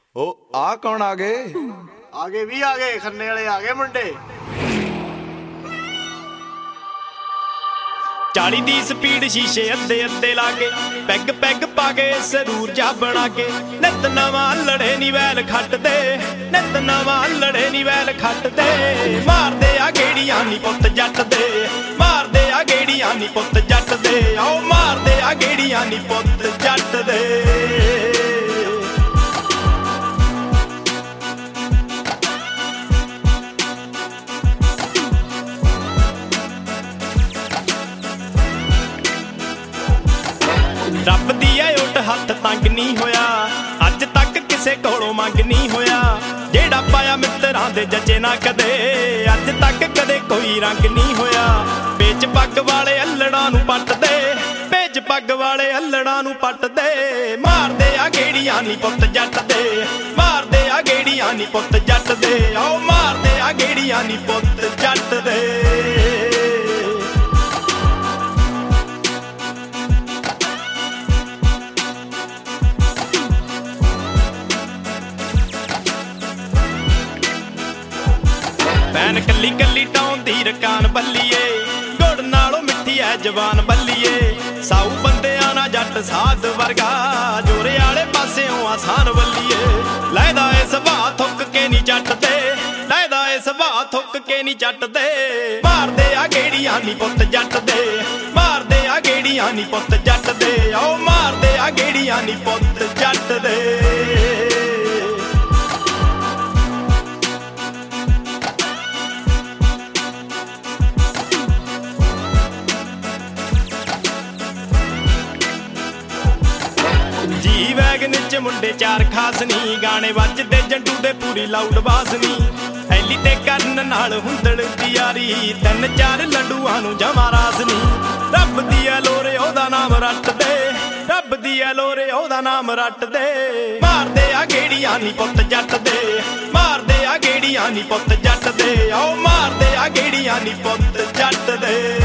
ਉਹ ਆ ਕੌਣ ਆ ਗਏ? ਆਗੇ ਵੀ ਆ ਗਏ, ਖੰਨੇ ਵਾਲੇ ਆ ਗਏ ਮੁੰਡੇ। 40 ਦੀ ਸਪੀਡ ਸ਼ੀਸ਼ੇ ਅੱਧੇ ਅੱਧੇ ਲਾ ਕੇ ਪੈਗ ਪੈਗ ਪਾ ਕੇ ਸਰੂਰ ਜਾ ਬਣਾ ਕੇ ਨਿੱਤ ਨਵਾਂ ਲੜੇ ਨੀ ਵੈਲ ਖੱਟਦੇ, ਨਿੱਤ ਨਵਾਂ ਲੜੇ ਨੀ ਵੈਲ ਖੱਟਦੇ। ਮਾਰਦੇ ਆ ਗੇੜੀਆਂ ਨੀ ਪੁੱਤ ਜੱਟ ਦੇ, ਮਾਰਦੇ ਆ ਗੇੜੀਆਂ ਨੀ ਪੁੱਤ ਜੱਟ ਦੇ। ਆਓ ਮਾਰਦੇ ਆ ਗੇੜੀਆਂ ਨੀ ਪੁੱਤ ਜੱਟ ਦੇ। ਰੱਬ ਦੀ ਐ ਉੱਟ ਹੱਥ ਤੰਗ ਨਹੀਂ ਹੋਇਆ, ਅੱਜ ਤੱਕ ਕਿਸੇ ਕੋਲੋਂ ਮੰਗ ਨਹੀਂ ਹੋਇਆ। ਜਿਹੜਾ ਪਾਇਆ ਮਿੱਤਰਾਂ ਦੇ ਜੱਜੇ ਨਾ ਕਦੇ, ਅੱਜ ਤੱਕ ਕਦੇ ਕੋਈ ਰੰਗ ਨਹੀਂ ਹੋਇਆ। ਵੇਚ ਪੱਗ ਵਾਲੇ ਅੱਲੜਾਂ ਨੂੰ ਪੱਟਦੇ, ਵੇਚ ਪੱਗ ਵਾਲੇ ਅੱਲੜਾਂ ਨੂੰ ਪੱਟਦੇ। ਮਾਰਦੇ ਆ ਗੇੜੀਆਂ ਨੀ ਪੁੱਤ ਜੱਟ ਦੇ, ਮਾਰਦੇ ਆ ਗੇੜੀਆਂ ਨੀ ਪੁੱਤ ਜੱਟ ਦੇ। ਆਓ ਮਾਰਦੇ ਆ ਗੇੜੀਆਂ ਨੀ ਪੁੱਤ ਜੱਟ ਦੇ। ਭੈਣ ਕੱਲੀ ਕੱਲੀ ਟਾਉਂਦੀ ਰਕਾਨ ਬੱਲੀਏ, ਗੁੜ ਨਾਲੋਂ ਮਿੱਠੀ ਐ ਜਵਾਨ ਬੱਲੀਏ। ਸਾਊ ਬੰਦਿਆਂ ਨਾ ਜੱਟ ਸਾਧ ਵਰਗਾ, ਜੋਰੇ ਵਾਲੇ ਪਾਸਿਓਂ ਆਸਾਨ ਬੱਲੀਏ। ਲੈਦਾ ਏ ਸੁਭਾਅ ਥੁੱਕ ਕੇ ਨੀ ਜੱਟ ਦੇ, ਲੈਦਾ ਏ ਸੁਭਾਅ ਥੁੱਕ ਕੇ ਨੀ ਜੱਟ ਦੇ। ਮਾਰਦੇ ਆ ਗੇੜੀਆਂ ਨੀ ਪੁੱਤ ਜੱਟ ਦੇ, ਮਾਰਦੇ ਆ ਗੇੜੀਆਂ ਨੀ ਪੁੱਤ ਜੱਟ ਦੇ। ਆਓ ਮਾਰਦੇ ਆ ਗੇੜੀਆਂ ਨੀ ਪੁੱਤ ਜੱਟ ਦੇ। ਜੀ ਵੈਗਨ ਚ ਮੁੰਡੇ ਚਾਰ ਖਾਸ ਨੀ, ਗਾਣੇ ਵੱਜਦੇ ਜੰਡੂ ਦੇ ਪੂਰੀ ਲਾਊਡ ਬਾਸ ਨੀ। ਐਲੀ ਤੇ ਕਰਨ ਨਾਲ ਹੁੰਦੜ ਦੀ ਯਾਰੀ, 3-4 ਲੰਡੂਆਂ ਨੂੰ ਜਮਾ ਰਾਸ ਨੀ। ਰੱਬ ਦੀ ਐ ਲੋਰੇ ਉਹਦਾ ਨਾਮ ਰੱਟਦੇ, ਰੱਬ ਦੀ ਐ ਲੋਰੇ ਉਹਦਾ ਨਾਮ ਰੱਟਦੇ। ਮਾਰਦੇ ਆ ਗੇੜੀਆਂ ਨੀ ਪੁੱਤ ਜੱਟ ਦੇ, ਮਾਰਦੇ ਆ ਗੇੜੀਆਂ ਨੀ ਪੁੱਤ ਜੱਟ ਦੇ। ਆਓ ਮਾਰਦੇ ਆ ਗੇੜੀਆਂ ਨੀ ਪੁੱਤ ਜੱਟ ਦੇ।